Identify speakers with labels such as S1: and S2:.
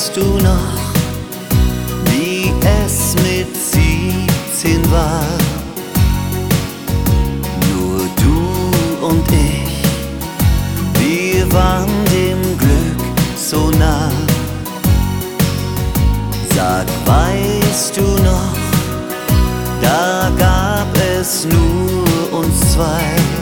S1: Weißt du noch, wie es mit 17 war? Nur du und ich, wir waren dem Glück so nah. Sag, weißt du noch, da gab es nur uns zwei.